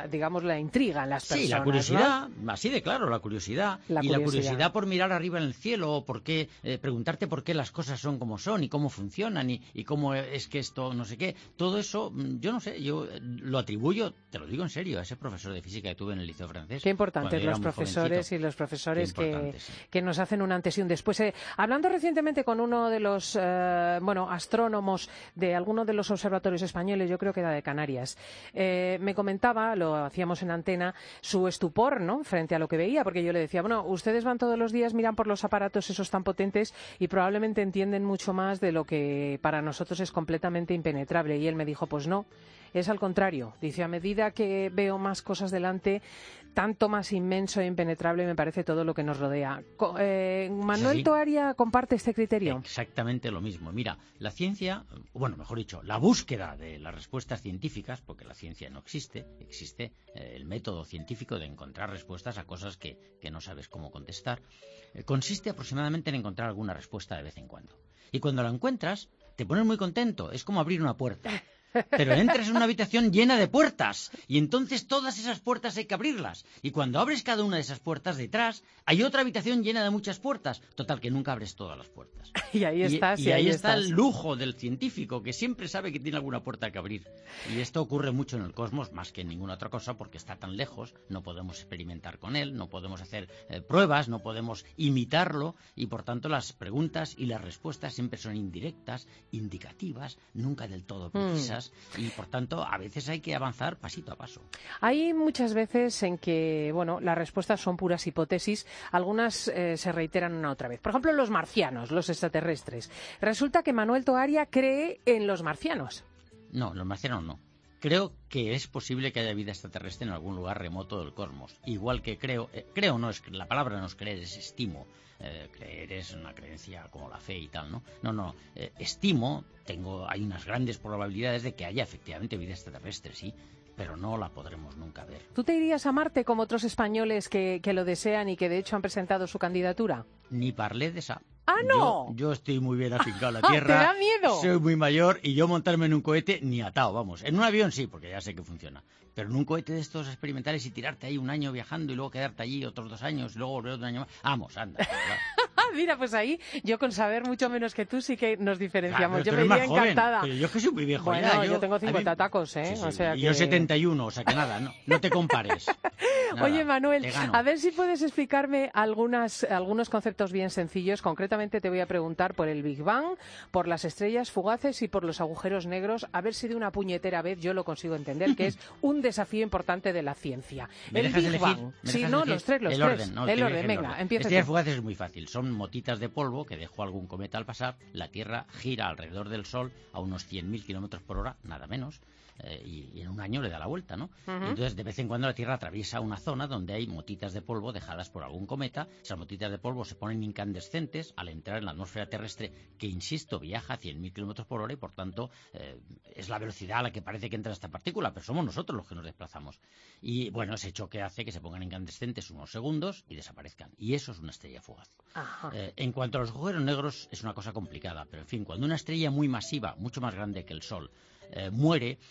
la intriga en las personas. Sí, la curiosidad, ¿no? Así de claro, la curiosidad. La curiosidad por mirar arriba en el cielo, o por qué, preguntarte por qué las cosas son como son y cómo funcionan y cómo es que esto no sé qué. Todo eso, yo no sé, yo lo atribuyo, te lo digo en serio, a ese profesor de física que tuve en el Liceo Francés. Qué importantes los profesores y los profesores que nos hacen un antes y un después. Hablando recientemente con uno de los astrónomos de alguno de los observatorios españoles, yo creo que era de Canarias, me comentaba, lo hacíamos en antena, su estupor, ¿no?, frente a lo que veía, porque yo le decía, bueno, ustedes van todos los días, miran por los aparatos esos tan potentes y probablemente entienden mucho más de lo que para nosotros es completamente impenetrable. Y él me dijo, pues no, es al contrario. Dice, a medida que veo más cosas delante, tanto más inmenso e impenetrable me parece todo lo que nos rodea. ¿Manuel Toaria comparte este criterio? Exactamente lo mismo. Mira, la ciencia, bueno, mejor dicho, la búsqueda de las respuestas científicas, porque la ciencia no existe, existe el método científico de encontrar respuestas a cosas que no sabes cómo contestar, consiste aproximadamente en encontrar alguna respuesta de vez en cuando. Y cuando la encuentras, te pones muy contento, es como abrir una puerta. Pero entras en una habitación llena de puertas y entonces todas esas puertas hay que abrirlas. Y cuando abres cada una de esas puertas, detrás hay otra habitación llena de muchas puertas. Total, que nunca abres todas las puertas. Y ahí estás. Y ahí está el lujo del científico, que siempre sabe que tiene alguna puerta que abrir. Y esto ocurre mucho en el cosmos, más que en ninguna otra cosa, porque está tan lejos, no podemos experimentar con él, no podemos hacer pruebas, no podemos imitarlo, y por tanto las preguntas y las respuestas siempre son indirectas, indicativas, nunca del todo precisas. Y por tanto a veces hay que avanzar pasito a paso. Hay muchas veces en que las respuestas son puras hipótesis, algunas se reiteran una otra vez. Por ejemplo, los marcianos, los extraterrestres. Resulta que Manuel Toaria cree en los marcianos. No, los marcianos no. Creo que es posible que haya vida extraterrestre en algún lugar remoto del cosmos. Igual que creo no es, la palabra no es creer, es estimo. Creer es una creencia como la fe y tal, ¿no? No, estimo, hay unas grandes probabilidades de que haya efectivamente vida extraterrestre, sí, pero no la podremos nunca ver. ¿Tú te irías a Marte como otros españoles que lo desean y que de hecho han presentado su candidatura? Ni parlé de esa. ¡Ah, no! Yo estoy muy bien afincado a la Tierra. ¿Te da miedo? Soy muy mayor y yo montarme en un cohete ni atado, vamos. En un avión sí, porque ya sé que funciona. Pero en un cohete de estos experimentales y tirarte ahí un año viajando y luego quedarte allí otros 2 años y luego volver otro año más. Vamos, anda. Mira, pues ahí yo con saber mucho menos que tú sí que nos diferenciamos. Claro, yo me iría encantada. Pero yo es que soy muy viejo. Bueno, yo tengo 50 tacos, ¿eh? Sí. O sea y yo 71, o sea que nada, no te compares. Nada, oye, Manuel, a ver si puedes explicarme algunos conceptos bien sencillos. Concretamente te voy a preguntar por el Big Bang, por las estrellas fugaces y por los agujeros negros. A ver si de una puñetera vez yo lo consigo entender, que es un desafío importante de la ciencia. El Big Bang. Sí, no, los tres. El orden, venga, empieza. Estrellas fugaces es muy fácil. Son motitas de polvo que dejó algún cometa al pasar. La Tierra gira alrededor del Sol a unos 100.000 kilómetros por hora, nada menos. y en un año le da la vuelta, ¿no? Y entonces de vez en cuando la Tierra atraviesa una zona donde hay motitas de polvo dejadas por algún cometa. Esas motitas de polvo se ponen incandescentes al entrar en la atmósfera terrestre, que, insisto, viaja a 100.000 kilómetros por hora y por tanto es la velocidad a la que parece que entra esta partícula, pero somos nosotros los que nos desplazamos. Y bueno, ese choque hace que se pongan incandescentes unos segundos y desaparezcan. Y eso es una estrella fugaz. En cuanto a los agujeros negros, es una cosa complicada, pero en fin, cuando una estrella muy masiva, mucho más grande que el Sol, muere,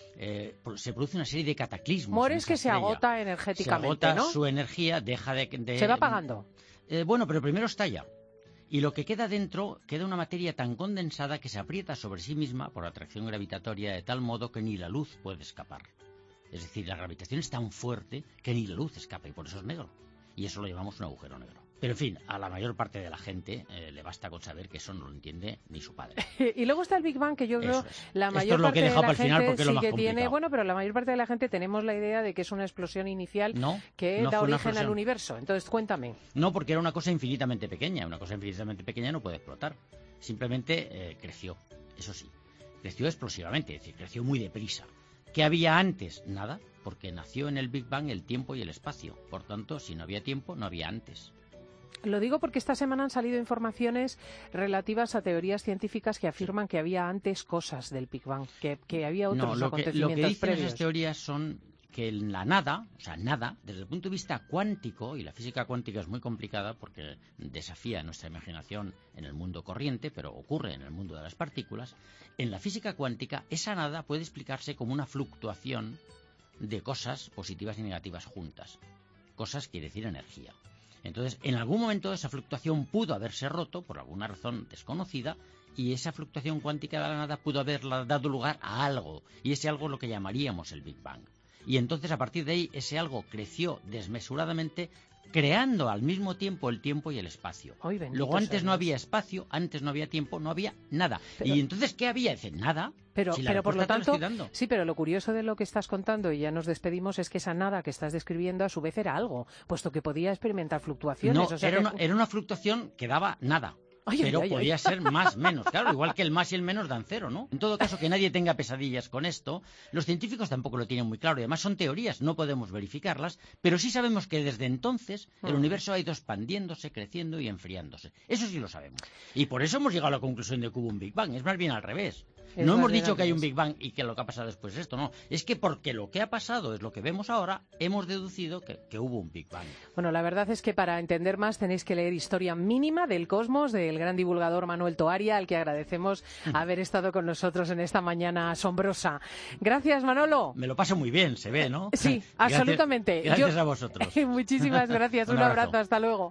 se produce una serie de cataclismos. Muere es que se agota energéticamente, se agota, ¿no? su energía deja de se va apagando. Bueno, pero primero estalla. Y lo que queda dentro queda una materia tan condensada que se aprieta sobre sí misma por atracción gravitatoria de tal modo que ni la luz puede escapar. Es decir, la gravitación es tan fuerte que ni la luz escapa y por eso es negro. Y eso lo llamamos un agujero negro. Pero en fin, a la mayor parte de la gente le basta con saber que eso no lo entiende ni su padre. Y luego está el Big Bang, que yo creo la mayor Esto es lo parte que he dejado de la para el final gente porque es lo sí más que complicado. tiene, bueno, pero la mayor parte de la gente tenemos la idea de que es una explosión inicial que no da fue una origen al explosión. universo. Entonces, cuéntame. No, porque era una cosa infinitamente pequeña. Una cosa infinitamente pequeña no puede explotar. Simplemente creció, eso sí. Creció explosivamente, es decir, creció muy deprisa. ¿Qué había antes? Nada, porque nació en el Big Bang el tiempo y el espacio. Por tanto, si no había tiempo, no había antes. Lo digo porque esta semana han salido informaciones relativas a teorías científicas que afirman que había antes cosas del Big Bang, que había otros acontecimientos lo que dicen previos. esas teorías son que en la nada, o sea, nada, desde el punto de vista cuántico, y la física cuántica es muy complicada porque desafía nuestra imaginación en el mundo corriente, pero ocurre en el mundo de las partículas, en la física cuántica esa nada puede explicarse como una fluctuación de cosas positivas y negativas juntas. Cosas quiere decir energía. Entonces, en algún momento esa fluctuación pudo haberse roto por alguna razón desconocida y esa fluctuación cuántica de la nada pudo haber dado lugar a algo, y ese algo es lo que llamaríamos el Big Bang. Y entonces, a partir de ahí, ese algo creció desmesuradamente, creando al mismo tiempo el tiempo y el espacio. Luego, antes no había espacio, antes no había tiempo, no había nada. Pero, y entonces, ¿qué había? Dice, nada. Pero por lo tanto, estoy dando. sí, pero lo curioso de lo que estás contando, y ya nos despedimos, es que esa nada que estás describiendo a su vez era algo, puesto que podía experimentar fluctuaciones. No, o sea era una fluctuación que daba nada. Pero podía ser más, menos. Claro, igual que el más y el menos dan cero, ¿no? En todo caso, que nadie tenga pesadillas con esto. Los científicos tampoco lo tienen muy claro. Y además son teorías, no podemos verificarlas. Pero sí sabemos que desde entonces el universo ha ido expandiéndose, creciendo y enfriándose. Eso sí lo sabemos. Y por eso hemos llegado a la conclusión de que hubo un Big Bang. Es más bien al revés. No hemos dicho que hay un Big Bang y que lo que ha pasado después es esto, no. Es que porque lo que ha pasado es lo que vemos ahora, hemos deducido que hubo un Big Bang. Bueno, la verdad es que para entender más tenéis que leer Historia Mínima del Cosmos, del gran divulgador Manuel Toaria, al que agradecemos haber estado con nosotros en esta mañana asombrosa. Gracias, Manolo. Me lo paso muy bien, se ve, ¿no? Sí, absolutamente. Gracias a vosotros. Muchísimas gracias. Un abrazo. Hasta luego.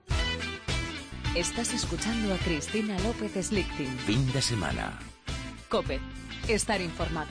Estás escuchando a Cristina López Slichting. Fin de semana. COPE. Estar informado.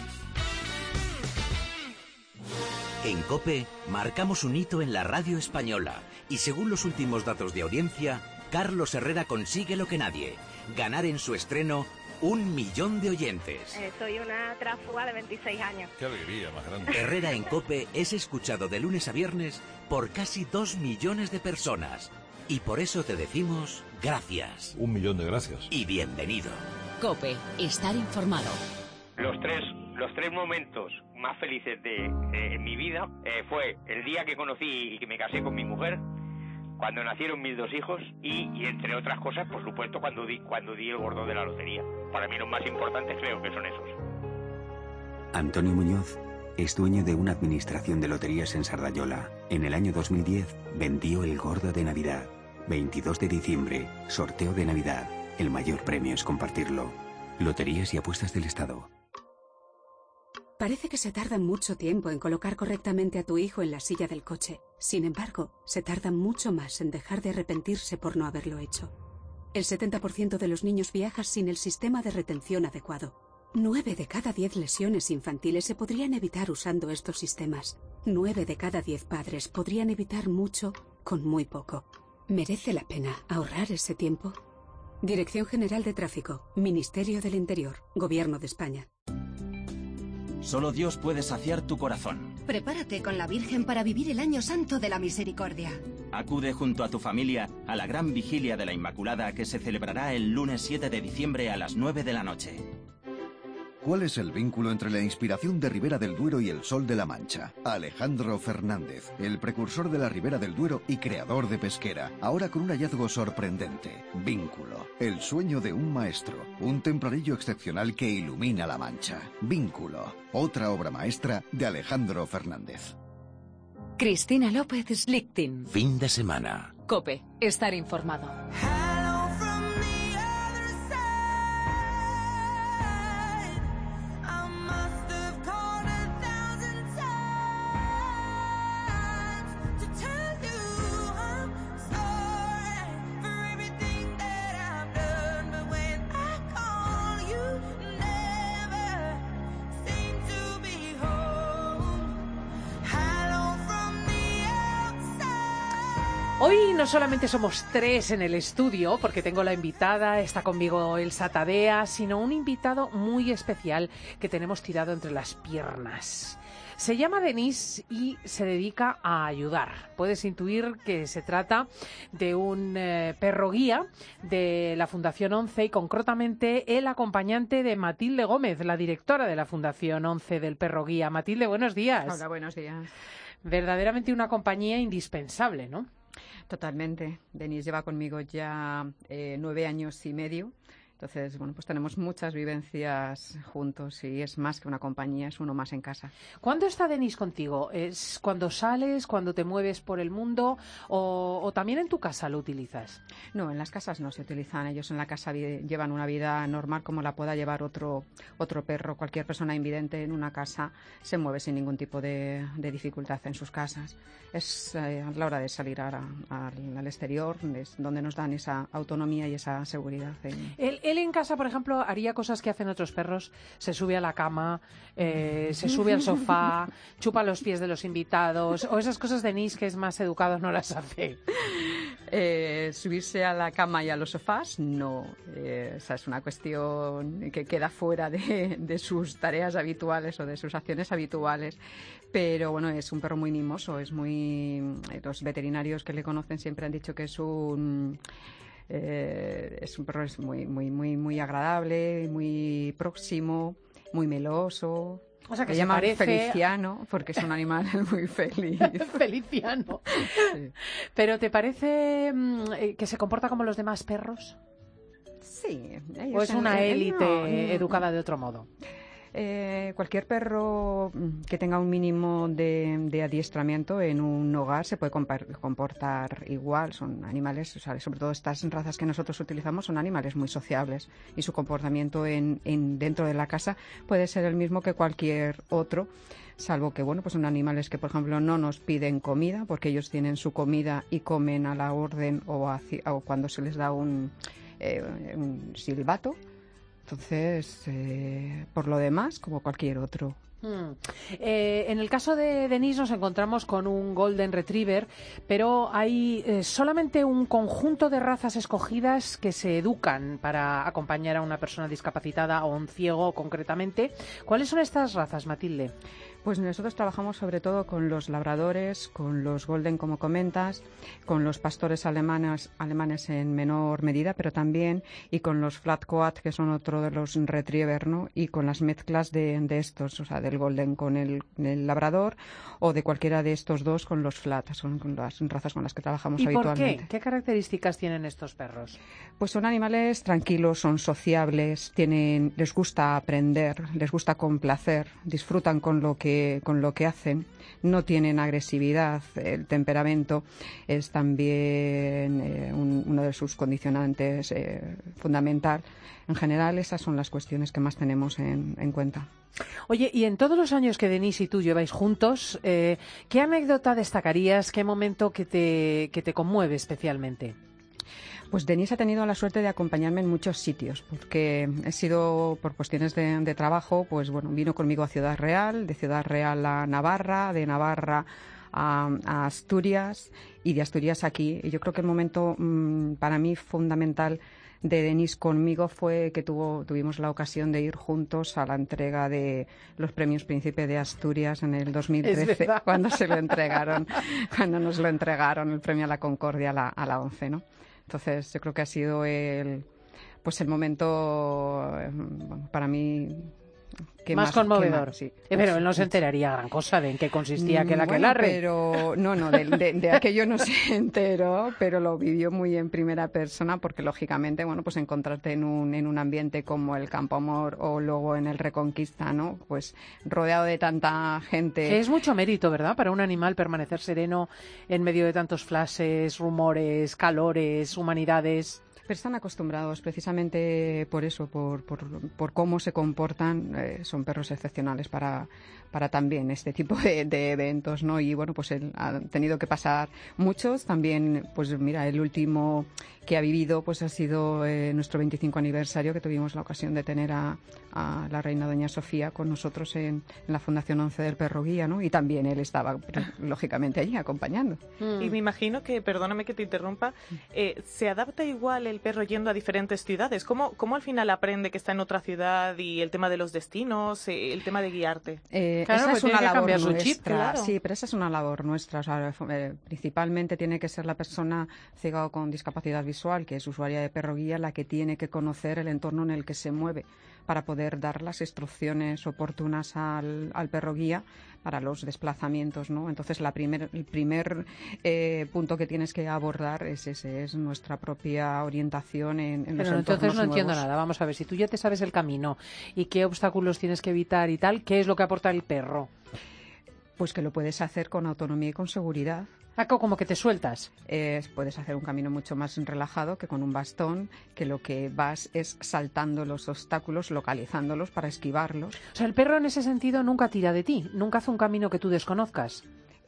En COPE marcamos un hito en la radio española y según los últimos datos de audiencia, Carlos Herrera consigue lo que nadie, ganar en su estreno 1 millón de oyentes. Soy una tránsfuga de 26 años. Qué alegría más grande. Herrera en COPE es escuchado de lunes a viernes por casi 2 millones de personas y por eso te decimos gracias. 1 millón de gracias. Y bienvenido. COPE. Estar informado. Los tres momentos más felices de mi vida fue el día que conocí y que me casé con mi mujer, cuando nacieron mis 2 hijos y entre otras cosas, por supuesto, cuando di el gordo de la lotería. Para mí los más importantes creo que son esos. Antonio Muñoz es dueño de una administración de loterías en Sardañola. En el año 2010 vendió el gordo de Navidad. 22 de diciembre, sorteo de Navidad. El mayor premio es compartirlo. Loterías y apuestas del Estado. Parece que se tarda mucho tiempo en colocar correctamente a tu hijo en la silla del coche. Sin embargo, se tarda mucho más en dejar de arrepentirse por no haberlo hecho. El 70% de los niños viaja sin el sistema de retención adecuado. 9 de cada 10 lesiones infantiles se podrían evitar usando estos sistemas. 9 de cada 10 padres podrían evitar mucho con muy poco. ¿Merece la pena ahorrar ese tiempo? Dirección General de Tráfico, Ministerio del Interior, Gobierno de España. Solo Dios puede saciar tu corazón. Prepárate con la Virgen para vivir el Año Santo de la Misericordia. Acude junto a tu familia a la gran vigilia de la Inmaculada que se celebrará el lunes 7 de diciembre a las 9 de la noche. ¿Cuál es el vínculo entre la inspiración de Ribera del Duero y el Sol de la Mancha? Alejandro Fernández, el precursor de la Ribera del Duero y creador de Pesquera, ahora con un hallazgo sorprendente. Vínculo, el sueño de un maestro, un tempranillo excepcional que ilumina la Mancha. Vínculo, otra obra maestra de Alejandro Fernández. Cristina López Slichting. Fin de semana. COPE. Estar informado. Hoy no solamente somos 3 en el estudio, porque tengo la invitada, está conmigo Elsa Tadea, sino un invitado muy especial que tenemos tirado entre las piernas. Se llama Denis y se dedica a ayudar. Puedes intuir que se trata de un perro guía de la Fundación 11 y concretamente el acompañante de Matilde Gómez, la directora de la Fundación 11 del perro guía. Matilde, buenos días. Hola, buenos días. Verdaderamente una compañía indispensable, ¿no? Totalmente. Denis lleva conmigo ya 9 años y medio. Entonces, bueno, pues tenemos muchas vivencias juntos y es más que una compañía, es uno más en casa. ¿Cuándo está Denis contigo? ¿Es cuando sales, cuando te mueves por el mundo o también en tu casa lo utilizas? No, en las casas no se utilizan. Ellos en la casa llevan una vida normal como la pueda llevar otro perro. Cualquier persona invidente en una casa se mueve sin ningún tipo de dificultad en sus casas. Es a la hora de salir al exterior, es donde nos dan esa autonomía y esa seguridad. Él en casa, por ejemplo, haría cosas que hacen otros perros. Se sube a la cama, se sube al sofá, chupa los pies de los invitados, o esas cosas de Denis que es más educado no las hace. Subirse a la cama y a los sofás, no. Esa es una cuestión que queda fuera de sus tareas habituales o de sus acciones habituales. Pero bueno, es un perro muy mimoso, es muy... Los veterinarios que le conocen siempre han dicho que es un perro muy agradable, muy próximo, muy meloso. O sea, que le se llaman parece... Feliciano, porque es un animal muy feliz. Feliciano. Sí. ¿Pero te parece que se comporta como los demás perros? Sí. ¿O es una élite educada de otro modo? Cualquier perro que tenga un mínimo de adiestramiento en un hogar se puede comportar igual. Son animales, o sea, sobre todo estas razas que nosotros utilizamos, son animales muy sociables y su comportamiento dentro de la casa puede ser el mismo que cualquier otro, salvo que, bueno, pues son animales que, por ejemplo, no nos piden comida porque ellos tienen su comida y comen a la orden o cuando se les da un silbato. Entonces, por lo demás, como cualquier otro. En el caso de Denis nos encontramos con un Golden Retriever, pero hay solamente un conjunto de razas escogidas que se educan para acompañar a una persona discapacitada o un ciego concretamente. ¿Cuáles son estas razas, Matilde? Pues nosotros trabajamos sobre todo con los labradores, con los golden, como comentas, con los pastores alemanes en menor medida, pero también, y con los flat coat, que son otro de los retriever, ¿no? Y con las mezclas de estos, o sea, del golden con el labrador, o de cualquiera de estos dos con los flat, son las razas con las que trabajamos habitualmente. ¿Y por qué? ¿Qué características tienen estos perros? Pues son animales tranquilos, son sociables, les gusta aprender, les gusta complacer, disfrutan con lo que hacen, no tienen agresividad. El temperamento es también uno de sus condicionantes fundamental. En general, esas son las cuestiones que más tenemos en cuenta. Oye, y en todos los años que Denis y tú lleváis juntos, ¿qué anécdota destacarías, qué momento que te conmueve especialmente? Pues Denis ha tenido la suerte de acompañarme en muchos sitios, porque he sido, por cuestiones de trabajo, pues bueno, vino conmigo a Ciudad Real, de Ciudad Real a Navarra, de Navarra a Asturias y de Asturias aquí. Y yo creo que el momento para mí fundamental de Denis conmigo fue que tuvimos la ocasión de ir juntos a la entrega de los premios Príncipe de Asturias en el 2013, cuando nos lo entregaron el premio a la Concordia a la 11, ¿no? Entonces, yo creo que ha sido el momento, para mí, más conmovedor. Sí. Pero él no se enteraría gran cosa de en qué consistía aquel aquelarre. Pero no, de aquello no se enteró, pero lo vivió muy en primera persona, porque lógicamente, bueno, pues encontrarte en un ambiente como el Campo Amor o luego en el Reconquista, ¿no? Pues rodeado de tanta gente. Que es mucho mérito, ¿verdad?, para un animal permanecer sereno en medio de tantos flashes, rumores, calores, humanidades. Pero están acostumbrados precisamente por eso, por cómo se comportan. Son perros excepcionales para también este tipo de eventos, ¿no? Y bueno, pues él ha tenido que pasar muchos. También, pues mira, el último que ha vivido pues ha sido nuestro 25 aniversario, que tuvimos la ocasión de tener a la reina doña Sofía con nosotros en la Fundación 11 del Perro Guía, ¿no? Y también él estaba, lógicamente, allí acompañando. Y me imagino que, perdóname que te interrumpa, se adapta igual el perro yendo a diferentes ciudades. ¿Cómo al final aprende que está en otra ciudad y el tema de los destinos, el tema de guiarte? Esa es una labor nuestra. Chip, claro. Sí, pero esa es una labor nuestra. O sea, principalmente tiene que ser la persona ciega o con discapacidad visual, que es usuaria de perro guía, la que tiene que conocer el entorno en el que se mueve para poder dar las instrucciones oportunas al perro guía para los desplazamientos, ¿no? Entonces, el primer punto que tienes que abordar es ese, es nuestra propia orientación en los entornos nuevos. Entonces no entiendo nada. Vamos a ver, si tú ya te sabes el camino y qué obstáculos tienes que evitar y tal, ¿qué es lo que aporta el perro? Pues que lo puedes hacer con autonomía y con seguridad. Como que te sueltas. Puedes hacer un camino mucho más relajado que con un bastón, que lo que vas es saltando los obstáculos, localizándolos para esquivarlos. O sea, el perro en ese sentido nunca tira de ti, nunca hace un camino que tú desconozcas.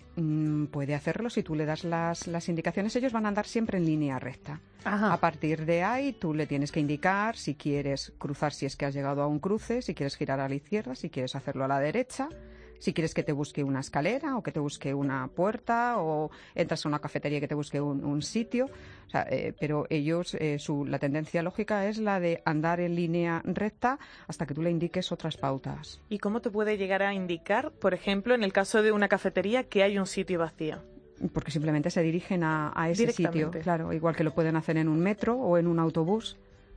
Puede hacerlo si tú le das las indicaciones. Ellos van a andar siempre en línea recta. Ajá. A partir de ahí tú le tienes que indicar si quieres cruzar, si es que has llegado a un cruce, si quieres girar a la izquierda, si quieres hacerlo a la derecha, si quieres que te busque una escalera o que te busque una puerta, o entras a una cafetería que te busque un sitio. O sea, pero ellos, la tendencia lógica es la de andar en línea recta hasta que tú le indiques otras pautas. ¿Y cómo te puede llegar a indicar, por ejemplo, en el caso de una cafetería, que hay un sitio vacío? Porque simplemente se dirigen a ese sitio, claro, igual que lo pueden hacer en un metro o en un autobús.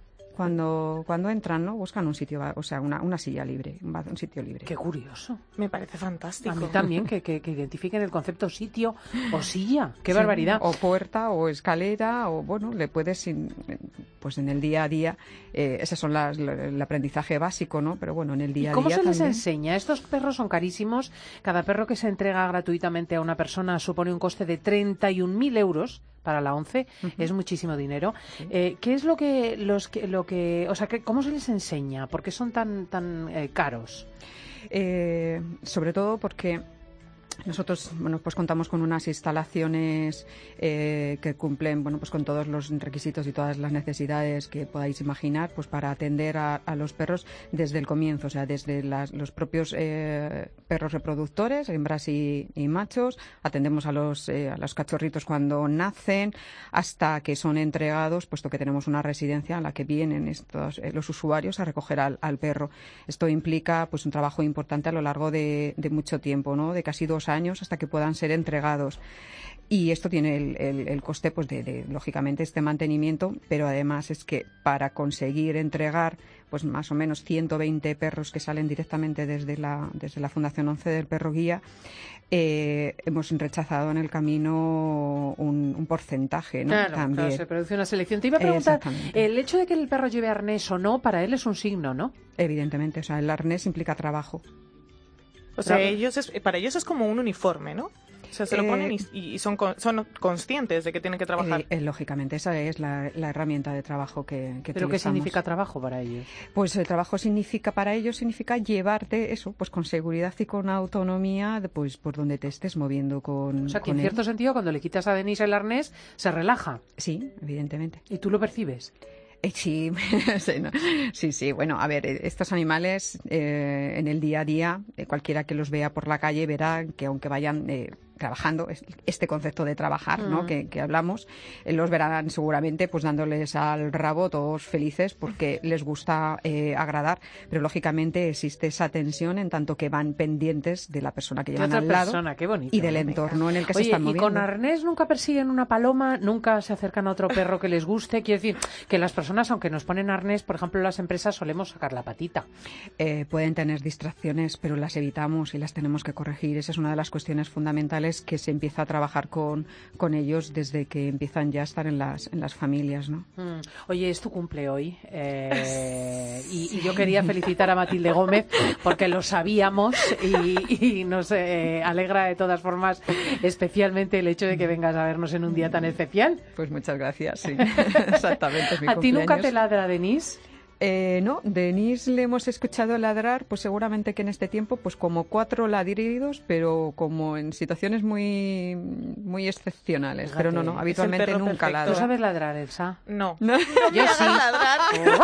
Cuando entran, ¿no? Buscan un sitio, o sea, una silla libre, un sitio libre. Qué curioso. Me parece fantástico. A mí también, que identifiquen el concepto sitio o silla. ¡Qué barbaridad! O puerta, o escalera, o bueno, le puedes, pues en el día a día, esas son el aprendizaje básico, ¿no? Pero bueno, en el día a día ¿Cómo se les también enseña? Estos perros son carísimos. Cada perro que se entrega gratuitamente a una persona supone un coste de 31.000 euros. Para la 11 es muchísimo dinero. Sí. ¿Qué es lo que o sea, cómo se les enseña? ¿Por qué son tan caros? Sobre todo porque nosotros, bueno, pues contamos con unas instalaciones que cumplen, bueno, pues con todos los requisitos y todas las necesidades que podáis imaginar, pues para atender a los perros desde el comienzo, o sea, desde los propios perros reproductores, hembras y machos. Atendemos a los cachorritos cuando nacen hasta que son entregados, puesto que tenemos una residencia en la que vienen los usuarios a recoger al perro. Esto implica, pues, un trabajo importante a lo largo de mucho tiempo, ¿no? De casi 2 años hasta que puedan ser entregados. Y esto tiene el coste, pues, de lógicamente este mantenimiento, pero además es que para conseguir entregar, pues, más o menos 120 perros que salen directamente desde la Fundación 11 del Perro Guía, hemos rechazado en el camino un porcentaje, ¿no? Claro, también. Claro, se produce una selección. Te iba a preguntar, el hecho de que el perro lleve arnés o no, para él es un signo, ¿no? Evidentemente, o sea, el arnés implica trabajo. O sea, para ellos es como un uniforme, ¿no? O sea, se lo ponen y son conscientes de que tienen que trabajar. Lógicamente, esa es la herramienta de trabajo que ¿Pero utilizamos. qué significa trabajo para ellos? Pues el trabajo para ellos significa llevarte eso, pues con seguridad y con autonomía, pues por donde te estés moviendo con. O sea, que en cierto sentido, cuando le quitas a Denise el arnés, se relaja. Sí, evidentemente. ¿Y tú lo percibes? Sí, sí, bueno, a ver, estos animales en el día a día, cualquiera que los vea por la calle verá que aunque vayan trabajando, este concepto de trabajar, ¿no? que hablamos, los verán seguramente pues dándoles al rabo todos felices porque les gusta agradar, pero lógicamente existe esa tensión en tanto que van pendientes de la persona que llevan al lado y del entorno en el que se están moviendo. ¿Y con arnés nunca persiguen una paloma? ¿Nunca se acercan a otro perro que les guste? Quiero decir, que las personas, aunque nos ponen arnés, por ejemplo, en las empresas solemos sacar la patita. Pueden tener distracciones, pero las evitamos y las tenemos que corregir. Esa es una de las cuestiones fundamentales que se empieza a trabajar con ellos desde que empiezan ya a estar en las familias, ¿no? Oye, es tu cumple hoy y yo quería felicitar a Matilde Gómez porque lo sabíamos y nos alegra de todas formas especialmente el hecho de que vengas a vernos en un día tan especial. Pues muchas gracias, sí. Exactamente, es mi ¿A ti cumpleaños. nunca te ladra Denise? No, Denise le hemos escuchado ladrar, pues seguramente que en este tiempo, pues como 4 ladridos, pero como en situaciones muy muy excepcionales. Fíjate, pero no, habitualmente nunca ladra. ¿Tú sabes ladrar, Elsa? No. Yo sí. ladrar.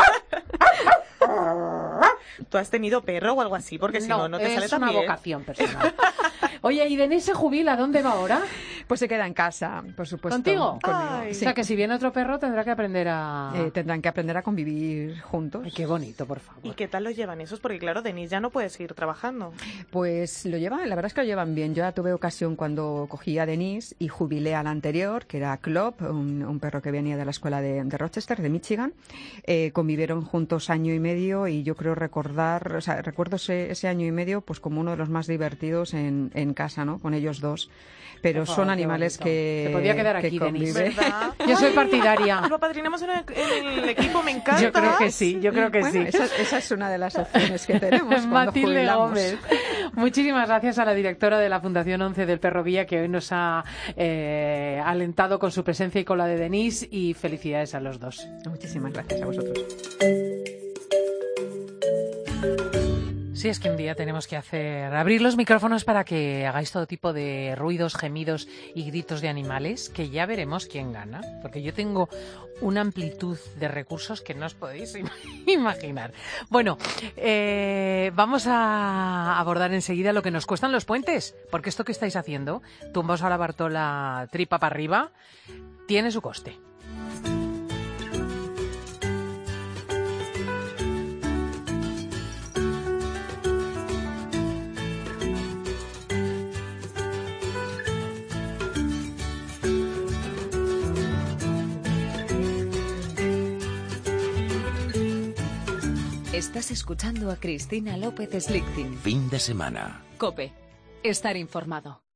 ¿Tú has tenido perro o algo así? Porque si no te sale tan bien. Es una vocación personal. Oye, ¿y Denise se jubila? ¿Dónde va ahora? Pues se queda en casa, por supuesto. ¿Contigo? Conmigo. O sea, que si viene otro perro tendrá que aprender a... tendrán que aprender a convivir juntos. Ay, qué bonito, por favor. ¿Y qué tal lo llevan esos? Porque claro, Denise ya no puede seguir trabajando. Pues lo llevan, la verdad es que lo llevan bien. Yo ya tuve ocasión cuando cogí a Denise y jubilé al anterior, que era Clop, un perro que venía de la escuela de Rochester, de Michigan. Convivieron juntos año y medio y yo creo recuerdo ese año y medio pues como uno de los más divertidos en casa, ¿no? Con ellos dos. Pero son animales que te podía quedar aquí, Denise. Yo soy partidaria. Lo padrinamos en el equipo, me encanta. Yo creo que sí, bueno, esa es una de las opciones que tenemos. Matilde Gómez. Muchísimas gracias a la directora de la Fundación 11 del Perro Guía que hoy nos ha alentado con su presencia y con la de Denise, y felicidades a los dos. Muchísimas gracias a vosotros. Sí, es que un día tenemos que abrir los micrófonos para que hagáis todo tipo de ruidos, gemidos y gritos de animales, que ya veremos quién gana, porque yo tengo una amplitud de recursos que no os podéis imaginar. Bueno, vamos a abordar enseguida lo que nos cuestan los puentes, porque esto que estáis haciendo, tumbaos a la Bartola tripa para arriba, tiene su coste. Estás escuchando a Cristina López Slichting. Fin de semana. COPE. Estar informado.